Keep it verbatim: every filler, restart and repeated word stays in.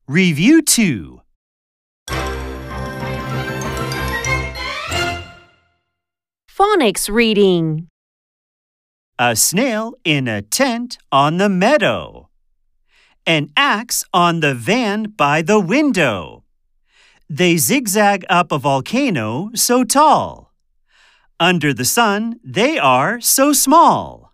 Review two. Phonics reading. A snail in a tent on the meadow. An axe on the van by the window. They zigzag up a volcano so tall. Under the sun, they are so small.